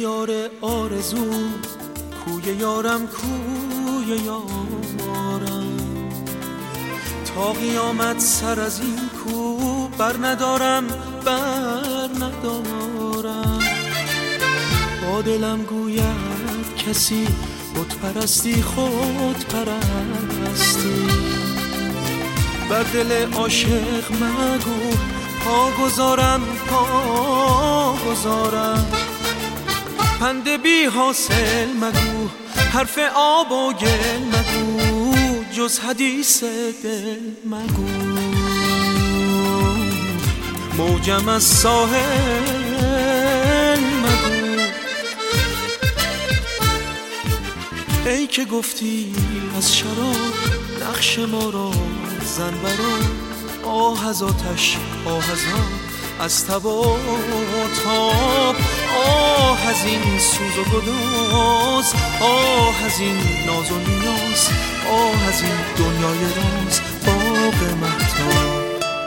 دیار آرزو، کوی یارم کوی یارم، تا قیامت سر از این کو بر ندارم با دلم گوید کسی بت پرستی خود پرستی، بر دل عاشق مگو پا گذارم پند بی حاصل مگو، حرف آب و گل مگو، جز حدیث دل مگو، موجم از ساحل مگو. ای که گفتی از شراب نقش ما را زن برا، آه از آتش آه از از تب و تاب، آه از این سوز و گداز، آه از این ناز و نیاز، آه از این دنیای راز باغ مهتاب.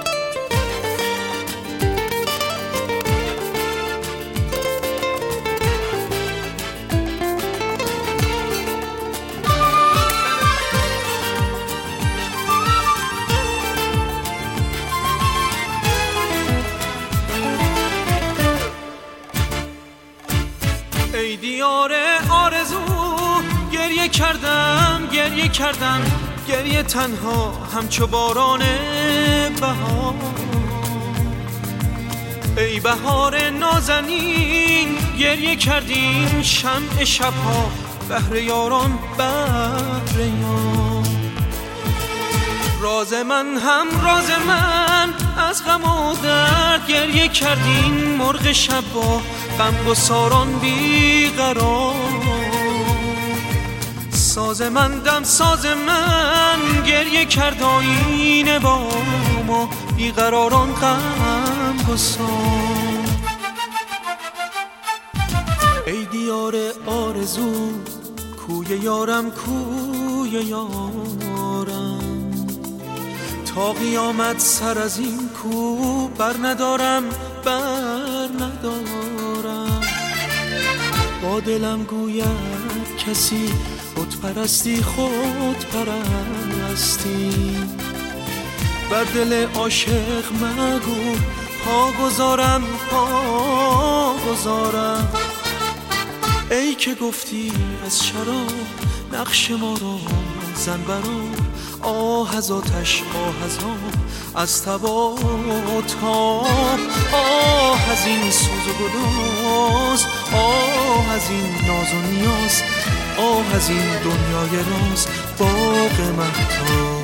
ای دیار آرزو، گریه کردم گریه تنها همچو باران بهار. ای بهار نازنین، گریه کردیم شمع شبها، بهر یاران بهر یار. راز من هم راز من، از غم و درد گریه کردیم مرغ شب با غمگساران بیقرار. ساز من دم ساز من، گریه کرد آینه با ما بیقراران غمگسار. ای دیار آرزو، کوی یارم کوی یارم، تا قیامت سر از این کو بر ندارم با دلم گوید کسی بت پرستی خود پرستی، بر دل عاشق مگو پا گذارم ای که گفتی از شراب نقش ما را زن برا، آه از آتش آه از تب و تاب، آه از این سوز و گداز، آه از این ناز و نیاز، آه از این دنیای راز باغ مهتاب.